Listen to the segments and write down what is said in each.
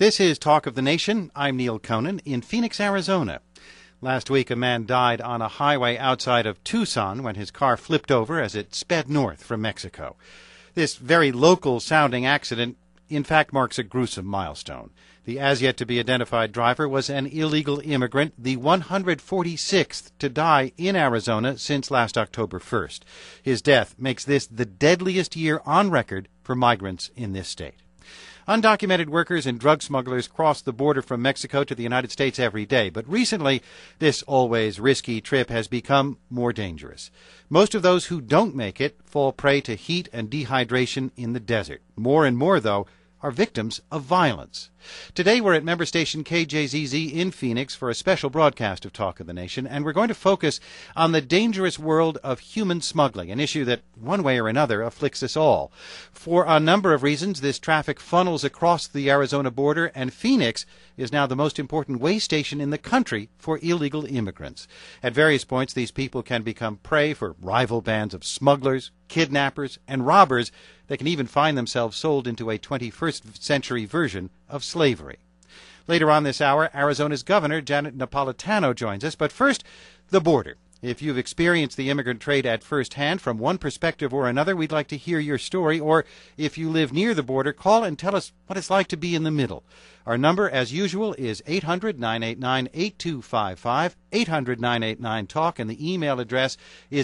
This is Talk of the Nation. I'm Neil Conan in Phoenix, Arizona. Last week, a man died on a highway outside of Tucson when his car flipped over as it sped north from Mexico. This very local-sounding accident, in fact, marks a gruesome milestone. The as-yet-to-be-identified driver was an illegal immigrant, the 146th to die in Arizona since last October 1st. His death makes this the deadliest year on record for migrants in this state. Undocumented workers and drug smugglers cross the border from Mexico to the United States every day, but recently this always risky trip has become more dangerous. Most of those who don't make it fall prey to heat and dehydration in the desert. More and more, though, are victims of violence. Today we're at member station KJZZ in Phoenix for a special broadcast of Talk of the Nation, and we're going to focus on the dangerous world of human smuggling, an issue that one way or another afflicts us all. For a number of reasons, this traffic funnels across the Arizona border, and Phoenix is now the most important way station in the country for illegal immigrants. At various points, these people can become prey for rival bands of smugglers, kidnappers, and robbers that can even find themselves sold into a 21st century version of slavery. Later on this hour, Arizona's Governor Janet Napolitano joins us. But first, the border. If you've experienced the immigrant trade at first hand from one perspective or another, we'd like to hear your story. Or if you live near the border, call and tell us what it's like to be in the middle. Our number, as usual, is 800-989-8255, 800-989-TALK, and the email address is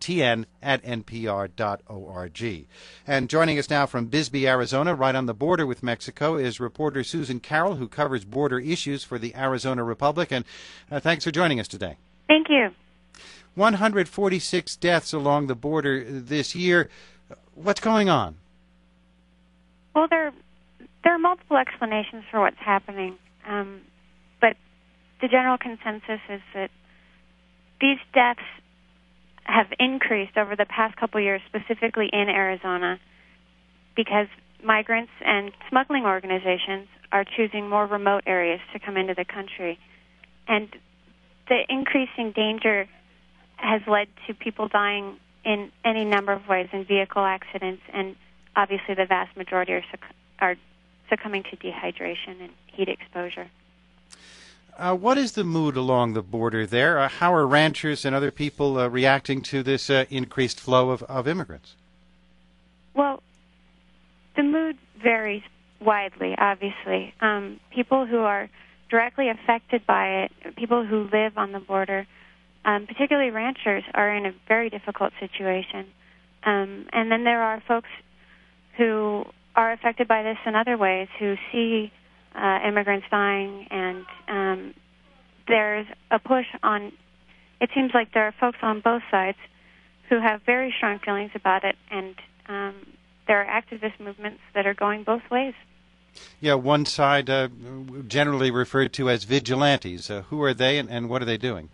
totn@npr.org. And joining us now from Bisbee, Arizona, right on the border with Mexico, is reporter Susan Carroll, who covers border issues for the Arizona Republic. And thanks for joining us today. Thank you. 146 deaths along the border this year. What's going on? Well, there are multiple explanations for what's happening, but the general consensus is that these deaths have increased over the past couple years, specifically in Arizona, because migrants and smuggling organizations are choosing more remote areas to come into the country. And the increasing danger has led to people dying in any number of ways, in vehicle accidents, and obviously the vast majority are succumbing to dehydration and heat exposure. What is the mood along the border there? How are ranchers and other people reacting to this increased flow of immigrants? Well, the mood varies widely, obviously. People who are directly affected by it, people who live on the border, particularly ranchers, are in a very difficult situation. And then there are folks who are affected by this in other ways, who see immigrants dying, and there's a push on, it seems like there are folks on both sides who have very strong feelings about it, and there are activist movements that are going both ways. Yeah, one side generally referred to as vigilantes. Who are they, and what are they doing?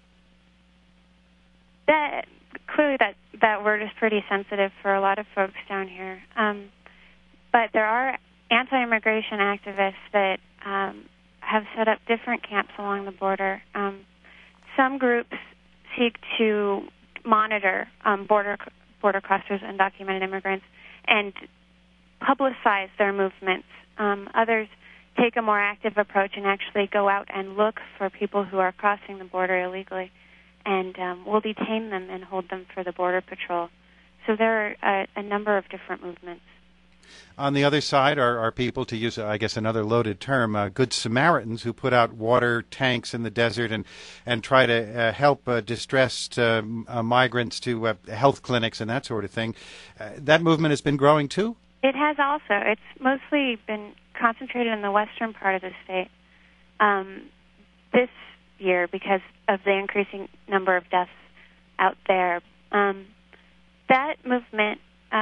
Clearly that word is pretty sensitive for a lot of folks down here. But there are anti-immigration activists that have set up different camps along the border. Some groups seek to monitor border crossers and undocumented immigrants and publicize their movements. Others take a more active approach and actually go out and look for people who are crossing the border illegally, and will detain them and hold them for the Border Patrol. So there are a number of different movements. On the other side are people, to use, I guess, another loaded term, good Samaritans who put out water tanks in the desert and try to help distressed migrants to health clinics and that sort of thing. That movement has been growing, too? It has also. It's mostly been concentrated in the western part of the state. This year, because of the increasing number of deaths out there. That movement,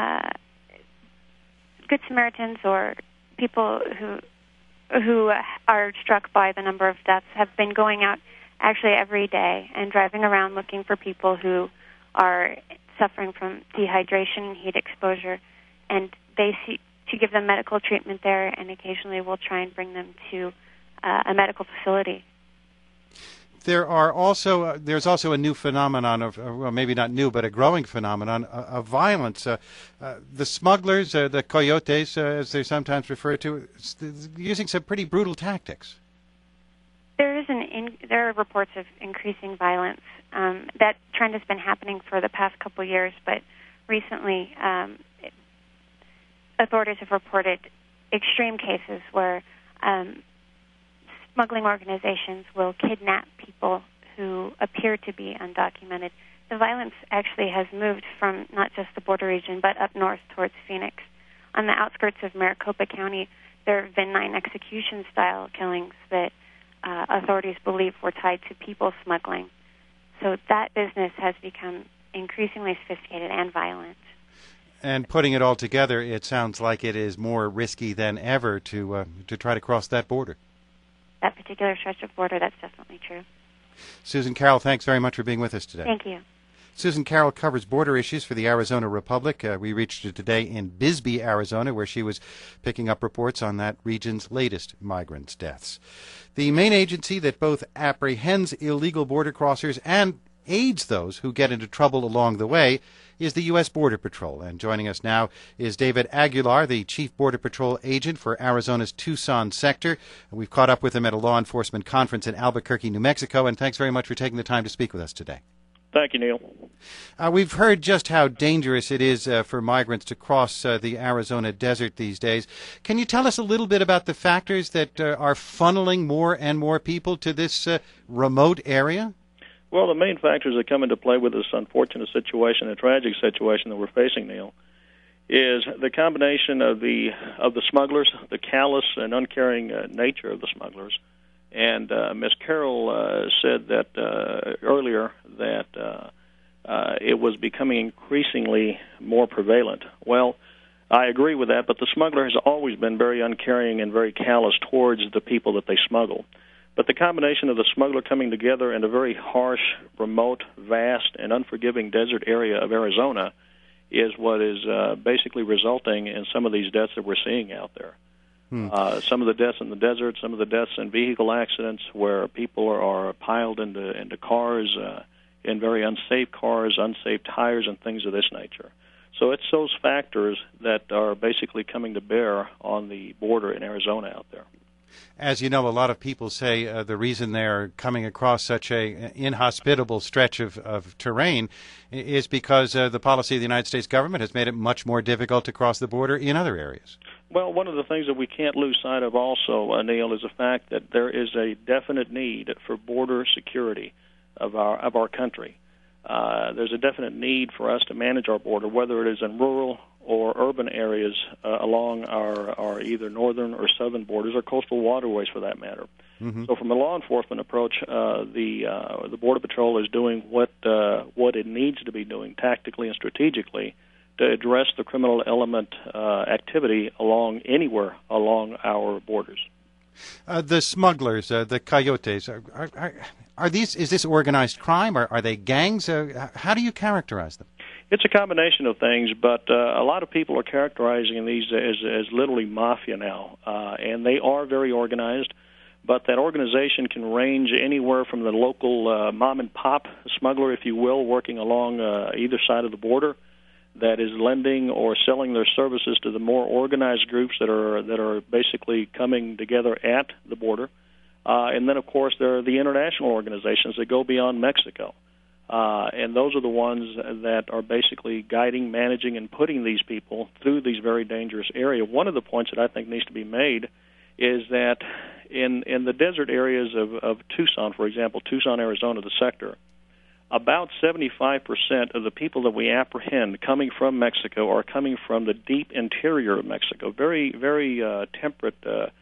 Good Samaritans or people who are struck by the number of deaths, have been going out actually every day and driving around looking for people who are suffering from dehydration and heat exposure, and they seek to give them medical treatment there, and occasionally we'll try and bring them to a medical facility. There's also a new phenomenon of, well, maybe not new, but a growing phenomenon of violence. The smugglers, the coyotes, as they're sometimes referred to, using some pretty brutal tactics. There are reports of increasing violence. That trend has been happening for the past couple years, but recently authorities have reported extreme cases where smuggling organizations will kidnap people who appear to be undocumented. The violence actually has moved from not just the border region, but up north towards Phoenix. On the outskirts of Maricopa County, there have been 9 execution-style killings that authorities believe were tied to people smuggling. So that business has become increasingly sophisticated and violent. And putting it all together, it sounds like it is more risky than ever to try to cross that border. That particular stretch of border, that's definitely true. Susan Carroll, thanks very much for being with us today. Thank you. Susan Carroll covers border issues for the Arizona Republic. We reached her today in Bisbee, Arizona, where she was picking up reports on that region's latest migrants' deaths. The main agency that both apprehends illegal border crossers and aids those who get into trouble along the way is the U.S. Border Patrol. And joining us now is David Aguilar, the Chief Border Patrol Agent for Arizona's Tucson sector. We've caught up with him at a law enforcement conference in Albuquerque, New Mexico, and thanks very much for taking the time to speak with us today. Thank you, Neil. We've heard just how dangerous it is for migrants to cross the Arizona desert these days. Can you tell us a little bit about the factors that are funneling more and more people to this remote area? Well, the main factors that come into play with this unfortunate situation, a tragic situation that we're facing, Neil, is the combination of the smugglers, the callous and uncaring nature of the smugglers. And Ms. Carroll said that earlier that it was becoming increasingly more prevalent. Well, I agree with that, but the smuggler has always been very uncaring and very callous towards the people that they smuggle. But the combination of the smuggler coming together in a very harsh, remote, vast, and unforgiving desert area of Arizona is what is basically resulting in some of these deaths that we're seeing out there. Some of the deaths in the desert, some of the deaths in vehicle accidents where people are piled into cars, in very unsafe cars, unsafe tires, and things of this nature. So it's those factors that are basically coming to bear on the border in Arizona out there. As you know, a lot of people say the reason they're coming across such an inhospitable stretch of terrain is because the policy of the United States government has made it much more difficult to cross the border in other areas. Well, one of the things that we can't lose sight of also, Neil, is the fact that there is a definite need for border security of our country. There's a definite need for us to manage our border, whether it is in rural or urban areas along our either northern or southern borders or coastal waterways, for that matter. Mm-hmm. So, from a law enforcement approach, the Border Patrol is doing what it needs to be doing tactically and strategically to address the criminal element activity anywhere along our borders. The smugglers, the coyotes, are these? Is this organized crime? Are they gangs? How do you characterize them? It's a combination of things, but a lot of people are characterizing these as literally mafia now, and they are very organized. But that organization can range anywhere from the local mom-and-pop smuggler, if you will, working along either side of the border, that is lending or selling their services to the more organized groups that are basically coming together at the border. And then, of course, there are the international organizations that go beyond Mexico. And those are the ones that are basically guiding, managing, and putting these people through these very dangerous areas. One of the points that I think needs to be made is that in the desert areas of Tucson, for example, Tucson, Arizona, the sector, about 75% of the people that we apprehend coming from Mexico are coming from the deep interior of Mexico, very, very temperate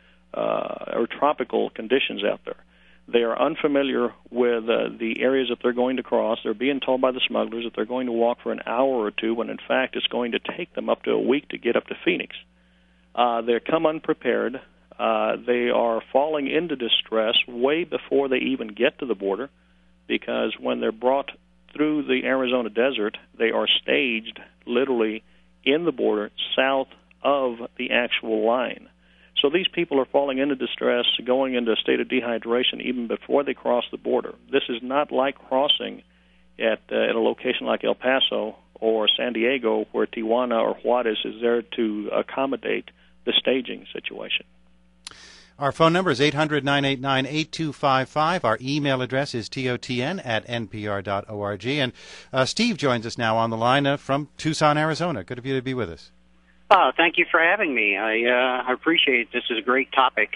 or tropical conditions out there. They are unfamiliar with the areas that they're going to cross. They're being told by the smugglers that they're going to walk for an hour or two when, in fact, it's going to take them up to a week to get up to Phoenix. They come unprepared. They are falling into distress way before they even get to the border, because when they're brought through the Arizona desert, they are staged literally in the border south of the actual line. So these people are falling into distress, going into a state of dehydration even before they cross the border. This is not like crossing at a location like El Paso or San Diego, where Tijuana or Juarez is there to accommodate the staging situation. Our phone number is 800-989-8255. Our email address is totn@npr.org. And Steve joins us now on the line from Tucson, Arizona. Good of you to be with us. Thank you for having me. I appreciate it. This is a great topic.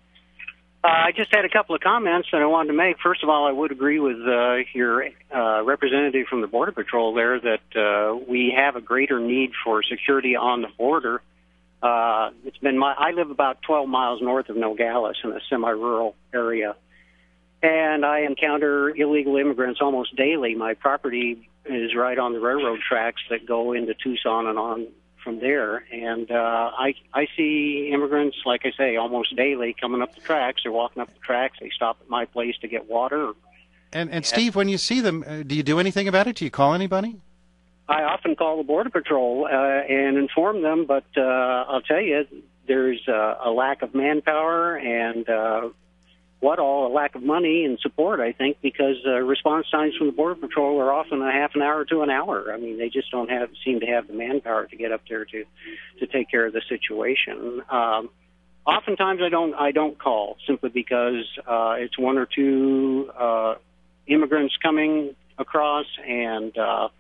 I just had a couple of comments that I wanted to make. First of all, I would agree with your representative from the Border Patrol there that we have a greater need for security on the border. I live about 12 miles north of Nogales in a semi-rural area, and I encounter illegal immigrants almost daily. My property is right on the railroad tracks that go into Tucson and on from there, and I see immigrants, like I say, almost daily coming up the tracks. They're walking up the tracks. They stop at my place to get water. And Steve, when you see them, do you do anything about it? Do you call anybody? I often call the Border Patrol and inform them, but I'll tell you, there's a lack of manpower and a lack of money and support, I think, because response times from the Border Patrol are often a half an hour to an hour. I mean, they just don't seem to have the manpower to get up there to take care of the situation. Oftentimes I don't call simply because it's one or two immigrants coming across, and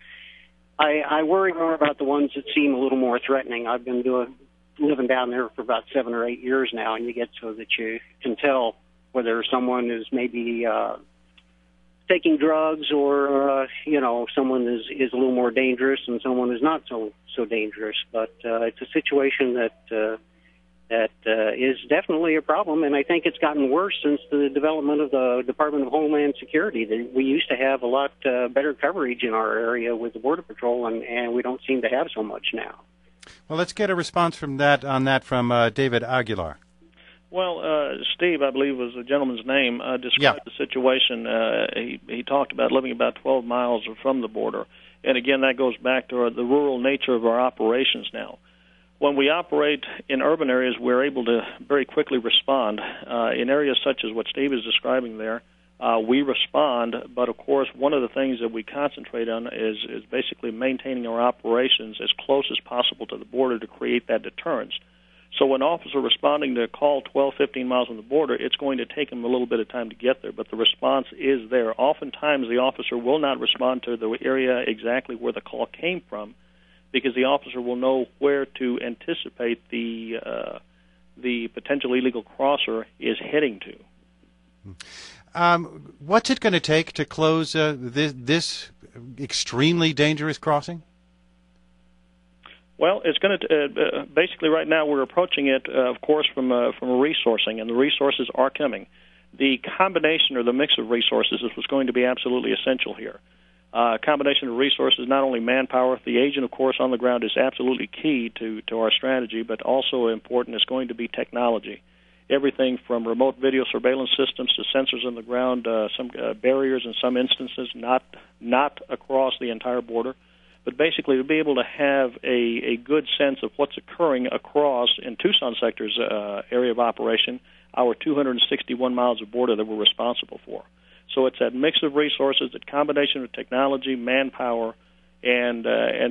I worry more about the ones that seem a little more threatening. I've been living down there for about 7 or 8 years now, and you get so that you can tell whether someone is maybe taking drugs or someone is a little more dangerous and someone is not so dangerous. But it's a situation that is definitely a problem, and I think it's gotten worse since the development of the Department of Homeland Security. We used to have a lot better coverage in our area with the Border Patrol, and we don't seem to have so much now. Well, let's get a response from from David Aguilar. Well, Steve, I believe was the gentleman's name, described the situation. He talked about living about 12 miles from the border. And again, that goes back to the rural nature of our operations now. When we operate in urban areas, we're able to very quickly respond. In areas such as what Steve is describing there, we respond, but of course one of the things that we concentrate on is basically maintaining our operations as close as possible to the border to create that deterrence. So when an officer responding to a call 12, 15 miles from the border, it's going to take him a little bit of time to get there, but the response is there. Oftentimes the officer will not respond to the area exactly where the call came from, because the officer will know where to anticipate the potential illegal crosser is heading to. What's it going to take to close this extremely dangerous crossing? Well, it's going to basically right now we're approaching it, of course, from a resourcing, and the resources are coming. The combination or the mix of resources is what's going to be absolutely essential here. Combination of resources, not only manpower, the agent, of course, on the ground is absolutely key to our strategy, but also important is going to be technology. Everything from remote video surveillance systems to sensors on the ground, some barriers in some instances, not across the entire border, but basically to be able to have a good sense of what's occurring across in Tucson sector's area of operation, our 261 miles of border that we're responsible for. So it's that mix of resources, that combination of technology, manpower, and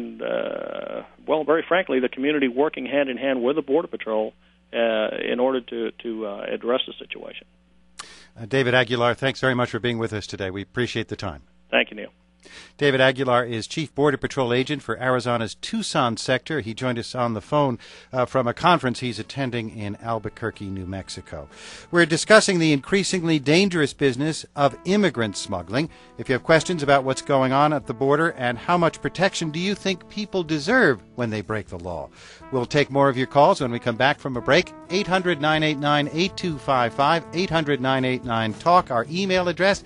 very frankly, the community working hand in hand with the Border Patrol in order to address the situation. David Aguilar, thanks very much for being with us today. We appreciate the time. Thank you, Neil. David Aguilar is Chief Border Patrol Agent for Arizona's Tucson sector. He joined us on the phone from a conference he's attending in Albuquerque, New Mexico. We're discussing the increasingly dangerous business of immigrant smuggling. If you have questions about what's going on at the border and how much protection do you think people deserve when they break the law, we'll take more of your calls when we come back from a break. 800-989-8255, 800-989-TALK, our email address,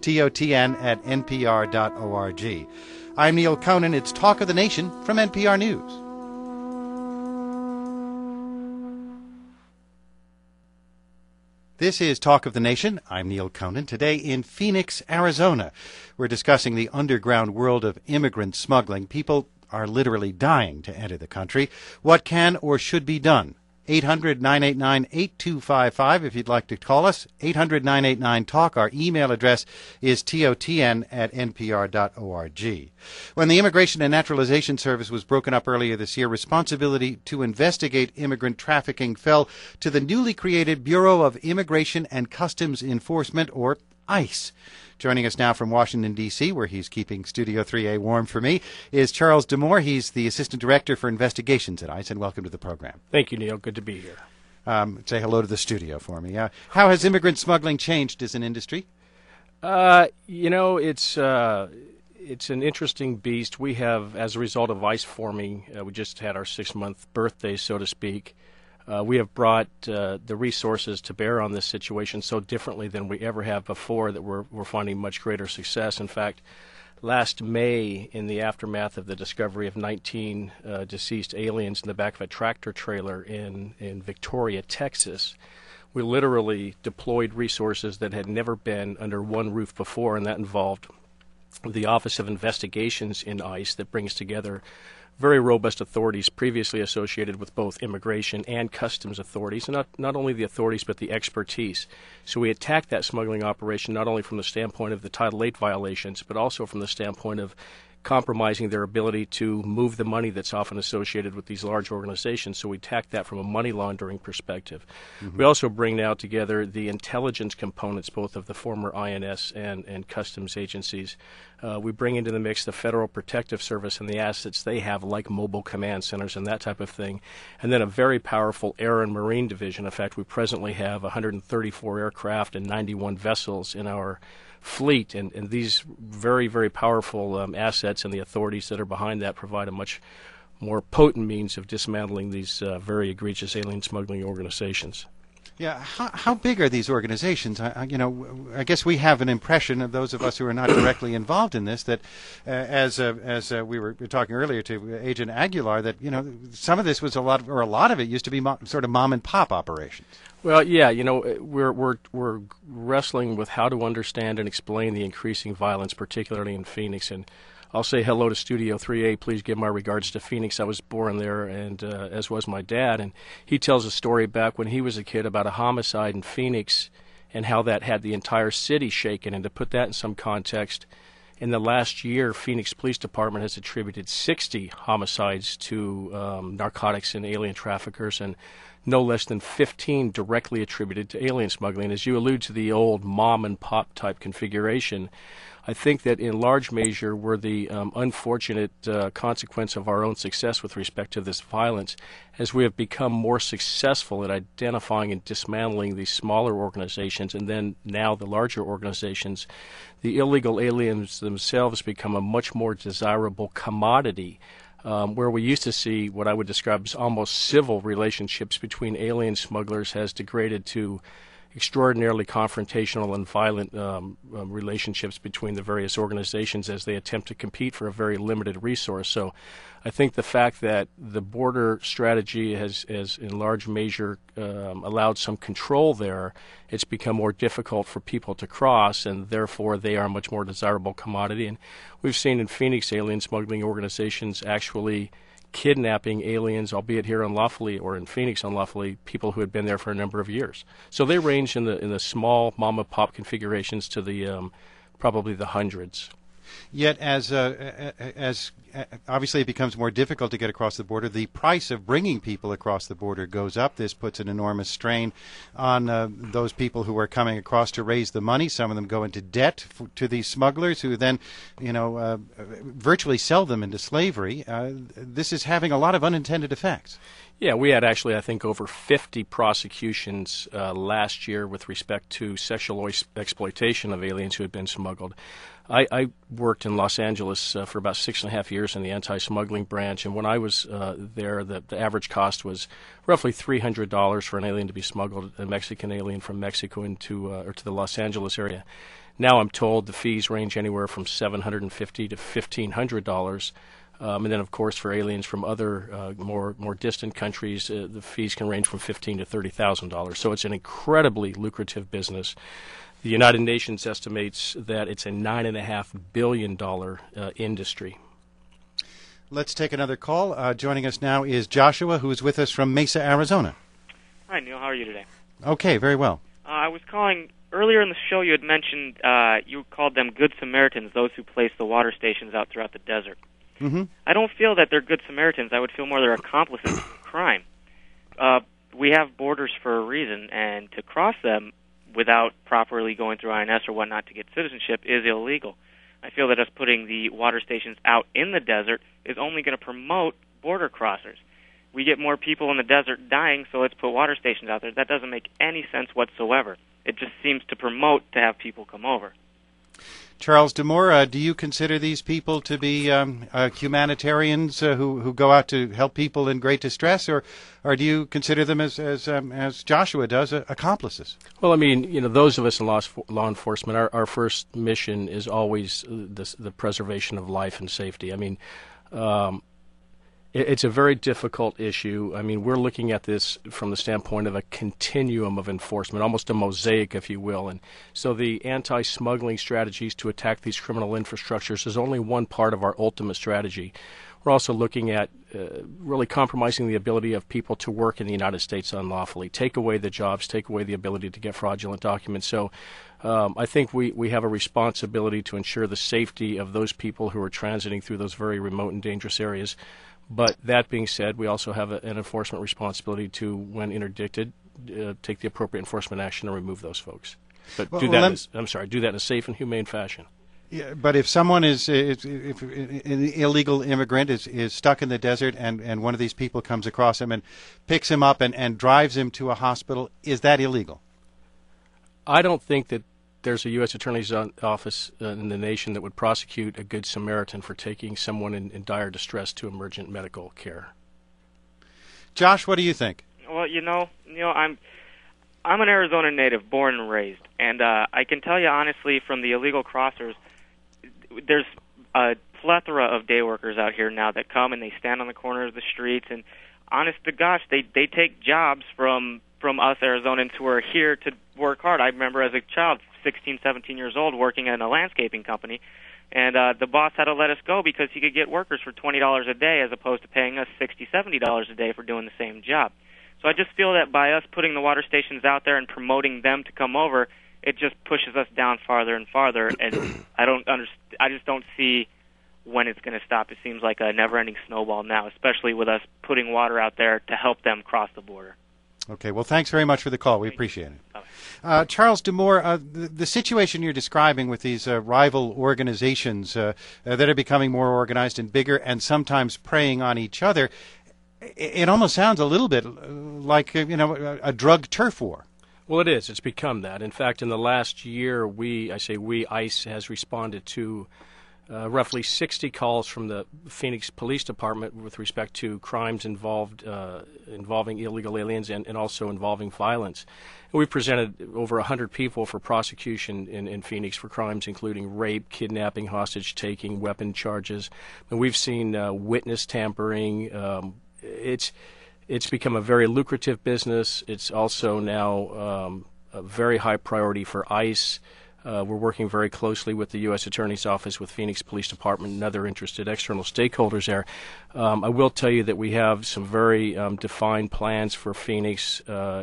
totn@npr.org. I'm Neil Conan. It's Talk of the Nation from NPR News. This is Talk of the Nation. I'm Neil Conan. Today in Phoenix, Arizona, we're discussing the underground world of immigrant smuggling. People are literally dying to enter the country. What can or should be done 800-989-8255 if you'd like to call us. 800-989-TALK. Our email address is totn@npr.org. When the Immigration and Naturalization Service was broken up earlier this year, responsibility to investigate immigrant trafficking fell to the newly created Bureau of Immigration and Customs Enforcement, or ICE. Joining us now from Washington, D.C., where he's keeping Studio 3A warm for me, is Charles D'Amour. He's the Assistant Director for Investigations at ICE, and welcome to the program. Thank you, Neil. Good to be here. Say hello to the studio for me. How has immigrant smuggling changed as an industry? It's an interesting beast. We have, as a result of ICE forming, we just had our 6-month birthday, so to speak. We have brought the resources to bear on this situation so differently than we ever have before that we're finding much greater success. In fact, last May, in the aftermath of the discovery of 19 deceased aliens in the back of a tractor trailer in Victoria, Texas, we literally deployed resources that had never been under one roof before, and that involved the Office of Investigations in ICE that brings together very robust authorities previously associated with both immigration and customs authorities, and not only the authorities but the expertise. So we attacked that smuggling operation not only from the standpoint of the Title VIII violations, but also from the standpoint of compromising their ability to move the money that's often associated with these large organizations. So we attack that from a money laundering perspective. Mm-hmm. We also bring now together the intelligence components, both of the former INS and customs agencies. We bring into the mix the Federal Protective Service and the assets they have, like mobile command centers and that type of thing. And then a very powerful air and marine division. In fact, we presently have 134 aircraft and 91 vessels in our fleet, and these very, very powerful assets and the authorities that are behind that provide a much more potent means of dismantling these very egregious alien smuggling organizations. Yeah, how big are these organizations? I guess we have an impression of those of us who are not directly involved in this that, as we were talking earlier to Agent Aguilar, that some of this was a lot of it used to be sort of mom and pop operations. Well, yeah, we're wrestling with how to understand and explain the increasing violence, particularly in Phoenix. And I'll say hello to Studio 3A. Please give my regards to Phoenix. I was born there, and as was my dad. And he tells a story back when he was a kid about a homicide in Phoenix and how that had the entire city shaken. And to put that in some context, in the last year, Phoenix Police Department has attributed 60 homicides to narcotics and alien traffickers, and no less than 15 directly attributed to alien smuggling. As you allude to the old mom-and-pop type configuration, I think that in large measure we're the unfortunate consequence of our own success with respect to this violence. As we have become more successful at identifying and dismantling these smaller organizations and then now the larger organizations, the illegal aliens themselves become a much more desirable commodity. Where we used to see what I would describe as almost civil relationships between alien smugglers has degraded to extraordinarily confrontational and violent relationships between the various organizations as they attempt to compete for a very limited resource. So I think the fact that the border strategy has in large measure allowed some control there, it's become more difficult for people to cross, and therefore they are a much more desirable commodity. And we've seen in Phoenix alien smuggling organizations actually kidnapping aliens, albeit here unlawfully or in Phoenix unlawfully, people who had been there for a number of years. So they range in the small mom and pop configurations to the probably the hundreds. Yet, as obviously it becomes more difficult to get across the border, the price of bringing people across the border goes up. This puts an enormous strain on those people who are coming across to raise the money. Some of them go into debt to these smugglers who then, virtually sell them into slavery. This is having a lot of unintended effects. Yeah, we had actually, I think, over 50 prosecutions last year with respect to sexual exploitation of aliens who had been smuggled. I worked in Los Angeles for about 6.5 years in the anti-smuggling branch, and when I was there, the average cost was roughly $300 for an alien to be smuggled, a Mexican alien from Mexico into or to the Los Angeles area. Now I'm told the fees range anywhere from $750 to $1,500. And then, of course, for aliens from other more distant countries, the fees can range from $15,000 to $30,000. So it's an incredibly lucrative business. The United Nations estimates that it's a $9.5 billion industry. Let's take another call. Joining us now is Joshua, who is with us from Mesa, Arizona. Hi, Neil. How are you today? Okay, very well. I was calling earlier in the show. You had mentioned you called them Good Samaritans, those who place the water stations out throughout the desert. Mm-hmm. I don't feel that they're Good Samaritans. I would feel more they're accomplices in crime. We have borders for a reason, and to cross them without properly going through INS or whatnot to get citizenship is illegal. I feel that us putting the water stations out in the desert is only going to promote border crossers. We get more people in the desert dying, so let's put water stations out there. That doesn't make any sense whatsoever. It just seems to promote to have people come over. Charles D'Amour, do you consider these people to be humanitarians who go out to help people in great distress, or do you consider them, as Joshua does, accomplices? Well, I mean, those of us in law enforcement, our first mission is always the preservation of life and safety. I mean, it's a very difficult issue. I mean, we're looking at this from the standpoint of a continuum of enforcement, almost a mosaic, if you will. And so the anti-smuggling strategies to attack these criminal infrastructures is only one part of our ultimate strategy. We're also looking at really compromising the ability of people to work in the United States unlawfully, take away the jobs, take away the ability to get fraudulent documents. So I think we have a responsibility to ensure the safety of those people who are transiting through those very remote and dangerous areas. But that being said, we also have an enforcement responsibility to, when interdicted, take the appropriate enforcement action and remove those folks. But do that in a safe and humane fashion. Yeah, but if someone if an illegal immigrant is stuck in the desert and one of these people comes across him and picks him up and drives him to a hospital, is that illegal? I don't think that there's a U.S. Attorney's office in the nation that would prosecute a Good Samaritan for taking someone in dire distress to emergent medical care. Josh, what do you think? Well, Neil, I'm an Arizona native, born and raised, and I can tell you honestly, from the illegal crossers, there's a plethora of day workers out here now that come and they stand on the corner of the streets, and honest to gosh, they take jobs from us Arizonans who are here to work hard. I remember as a child, 16, 17 years old, working in a landscaping company, and the boss had to let us go because he could get workers for $20 a day as opposed to paying us $60, $70 a day for doing the same job. So I just feel that by us putting the water stations out there and promoting them to come over, it just pushes us down farther and farther, and I just don't see when it's going to stop. It seems like a never-ending snowball now, especially with us putting water out there to help them cross the border. Okay, well, thanks very much for the call. We appreciate it. Charles D'Amour, the situation you're describing with these rival organizations that are becoming more organized and bigger and sometimes preying on each other, it almost sounds a little bit like a drug turf war. Well, it is. It's become that. In fact, in the last year, ICE has responded to roughly 60 calls from the Phoenix Police Department with respect to crimes involving illegal aliens and also involving violence. And we presented over 100 people for prosecution in Phoenix for crimes including rape, kidnapping, hostage-taking, weapon charges. And we've seen witness tampering. It's become a very lucrative business. It's also now a very high priority for ICE. We're working very closely with the U.S. Attorney's Office, with Phoenix Police Department, and other interested external stakeholders there. I will tell you that we have some very defined plans for Phoenix.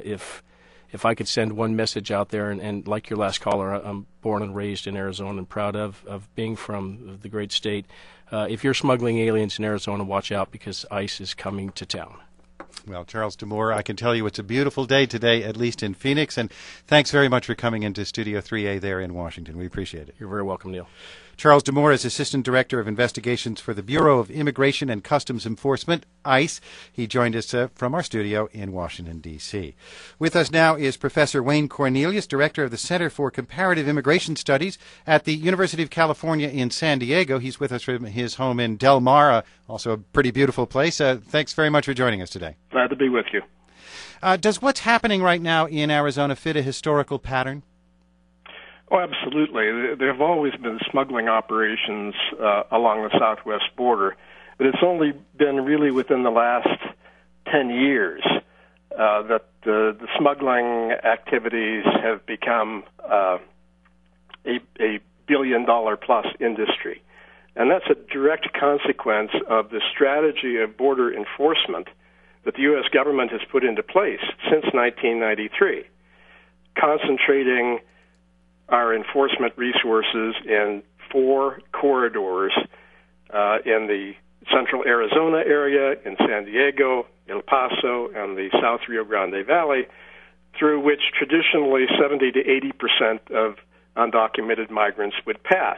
If I could send one message out there, and like your last caller, I'm born and raised in Arizona and proud of being from the great state. If you're smuggling aliens in Arizona, watch out because ICE is coming to town. Well, Charles D'Amour, I can tell you it's a beautiful day today, at least in Phoenix, and thanks very much for coming into Studio 3A there in Washington. We appreciate it. You're very welcome, Neil. Charles D'Amour is Assistant Director of Investigations for the Bureau of Immigration and Customs Enforcement, ICE. He joined us from our studio in Washington, D.C. With us now is Professor Wayne Cornelius, Director of the Center for Comparative Immigration Studies at the University of California in San Diego. He's with us from his home in Del Mar, also a pretty beautiful place. Thanks very much for joining us today. Glad to be with you. Does what's happening right now in Arizona fit a historical pattern? Oh, absolutely. There have always been smuggling operations along the southwest border, but it's only been really within the last 10 years that the smuggling activities have become a billion-dollar-plus industry. And that's a direct consequence of the strategy of border enforcement that the U.S. government has put into place since 1993, concentrating our enforcement resources in 4 corridors in the central Arizona area, in San Diego, El Paso, and the South Rio Grande Valley, through which traditionally 70 to 80% of undocumented migrants would pass.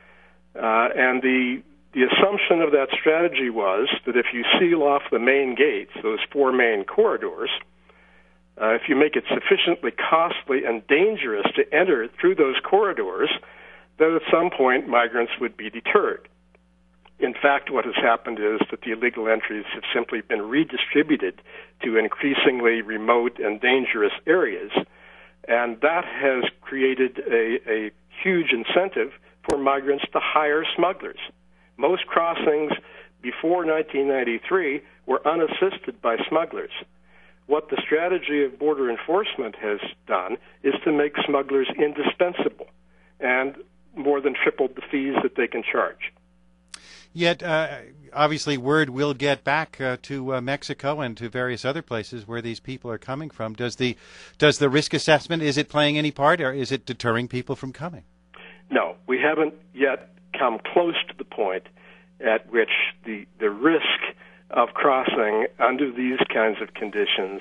And the assumption of that strategy was that if you seal off the main gates, those 4 main corridors, if you make it sufficiently costly and dangerous to enter through those corridors, then at some point migrants would be deterred. In fact, what has happened is that the illegal entries have simply been redistributed to increasingly remote and dangerous areas, and that has created a huge incentive for migrants to hire smugglers. Most crossings before 1993 were unassisted by smugglers. What the strategy of border enforcement has done is to make smugglers indispensable and more than tripled the fees that they can charge. Yet, obviously, word will get back to Mexico and to various other places where these people are coming from. Does the risk assessment, is it playing any part, or is it deterring people from coming? No, we haven't yet come close to the point at which the risk of crossing under these kinds of conditions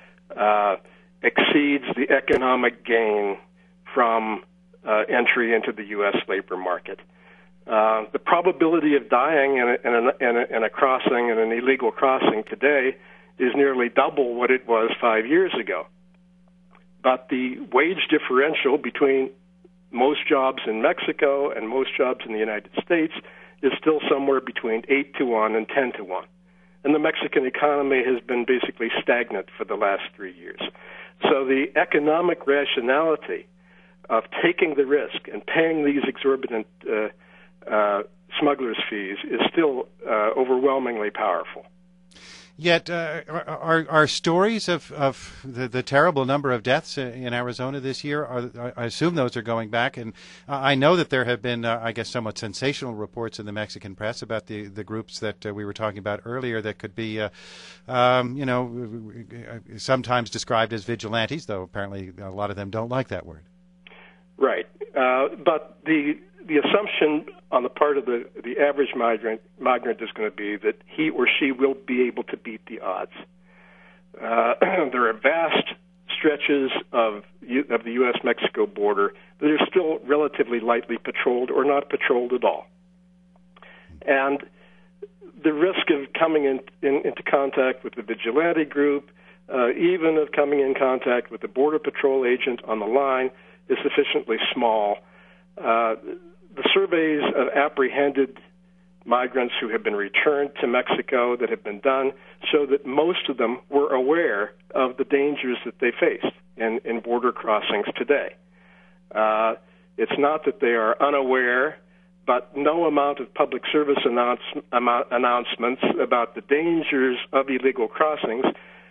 exceeds the economic gain from entry into the U.S. labor market. The probability of dying in a crossing, in an illegal crossing today, is nearly double what it was 5 years ago. But the wage differential between most jobs in Mexico and most jobs in the United States is still somewhere between 8 to 1 and 10 to 1. And the Mexican economy has been basically stagnant for the last 3 years. So the economic rationality of taking the risk and paying these exorbitant smugglers' fees is still overwhelmingly powerful. Yet, are stories of the terrible number of deaths in Arizona this year, I assume those are going back, and I know that there have been, I guess, somewhat sensational reports in the Mexican press about the groups that we were talking about earlier that could be, sometimes described as vigilantes, though apparently a lot of them don't like that word. Right. But the assumption on the part of the average migrant is going to be that he or she will be able to beat the odds. There are vast stretches of the U.S.-Mexico border that are still relatively lightly patrolled or not patrolled at all. And the risk of coming into contact with the vigilante group, even of coming in contact with the Border Patrol agent on the line, is sufficiently small. The surveys of apprehended migrants who have been returned to Mexico that have been done show that most of them were aware of the dangers that they faced in border crossings today. It's not that they are unaware, but no amount of public service announcements about the dangers of illegal crossings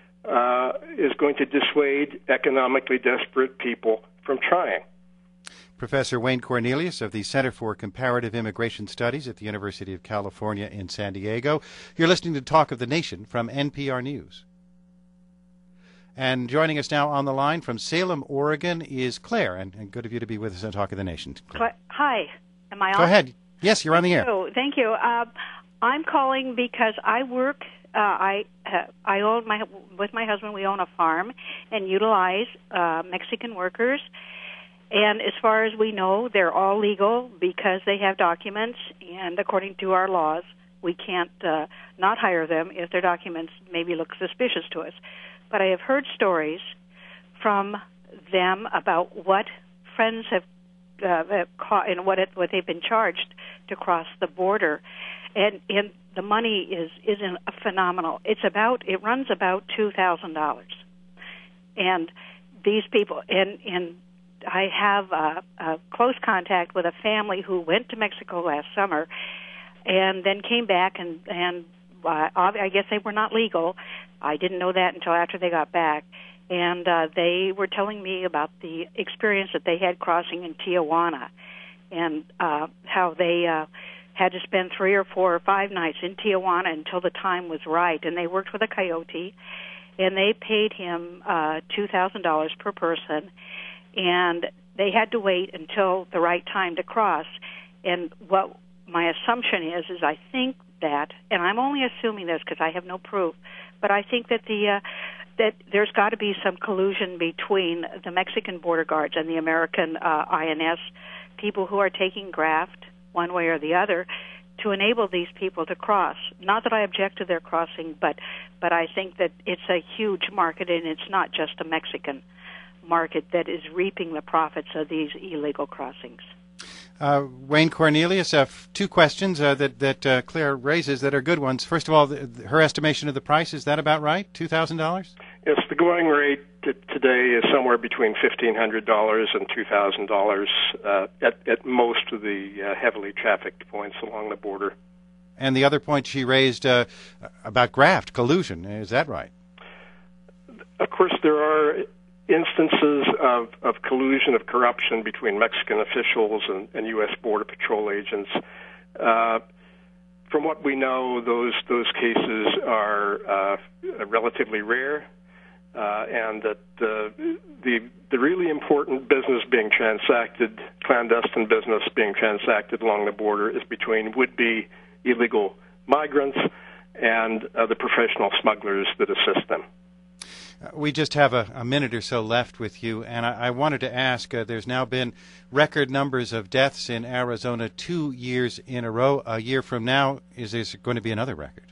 is going to dissuade economically desperate people from trying. Professor Wayne Cornelius of the Center for Comparative Immigration Studies at the University of California in San Diego. You're listening to Talk of the Nation from NPR News. And joining us now on the line from Salem, Oregon is Claire. And good of you to be with us on Talk of the Nation. Claire. Hi. Am I on? Go ahead. Yes, you're on the air. Thank you. I'm calling because I work. I own with my husband. We own a farm and utilize Mexican workers. And as far as we know, they're all legal because they have documents. And according to our laws, we can't not hire them if their documents maybe look suspicious to us. But I have heard stories from them about what friends have caught and what they've been charged to cross the border, and the money isn't phenomenal. It runs about $2,000, and these people and I have a close contact with a family who went to Mexico last summer, and then came back and I guess they were not legal. I didn't know that until after they got back. And they were telling me about the experience that they had crossing in Tijuana and how they had to spend 3 or 4 or 5 nights in Tijuana until the time was right, and they worked with a coyote, and they paid him $2,000 per person, and they had to wait until the right time to cross. And what my assumption is I think that, and I'm only assuming this because I have no proof, but I think that that there's got to be some collusion between the Mexican border guards and the American INS people who are taking graft one way or the other to enable these people to cross. Not that I object to their crossing, but I think that it's a huge market, and it's not just a Mexican market that is reaping the profits of these illegal crossings. Wayne Cornelius, 2 questions that Claire raises that are good ones. First of all, her estimation of the price, is that about right, $2,000? Yes, the going rate today is somewhere between $1,500 and $2,000 at most of the heavily trafficked points along the border. And the other point she raised about graft, collusion, is that right? Of course, there are instances of collusion, of corruption between Mexican officials and U.S. Border Patrol agents. From what we know, those cases are relatively rare, and that the really important business being transacted, clandestine business being transacted along the border, is between would-be illegal migrants and the professional smugglers that assist them. We just have a minute or so left with you, and I wanted to ask, there's now been record numbers of deaths in Arizona 2 years in a row. A year from now, is there going to be another record?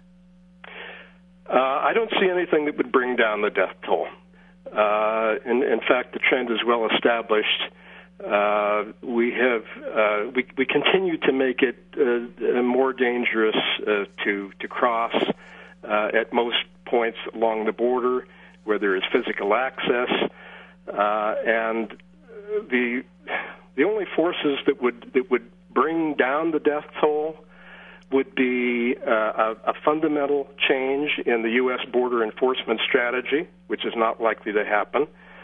I don't see anything that would bring down the death toll. In fact, the trend is well established. We continue to make it more dangerous to cross at most points along the border where there is physical access, and the only forces that would bring down the death toll would be a fundamental change in the U.S. border enforcement strategy, which is not likely to happen,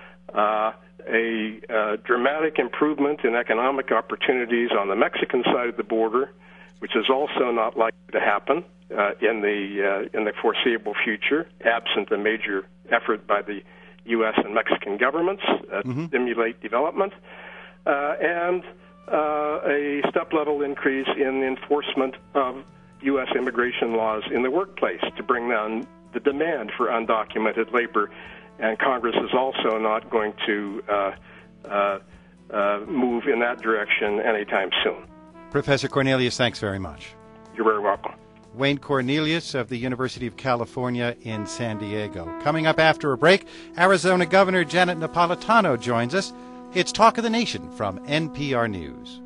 a dramatic improvement in economic opportunities on the Mexican side of the border, which is also not likely to happen in the foreseeable future, absent a major effort by the U.S. and Mexican governments to stimulate development, and a step-level increase in the enforcement of U.S. immigration laws in the workplace to bring down the demand for undocumented labor. And Congress is also not going to move in that direction anytime soon. Professor Cornelius, thanks very much. You're very welcome. Wayne Cornelius of the University of California in San Diego. Coming up after a break, Arizona Governor Janet Napolitano joins us. It's Talk of the Nation from NPR News.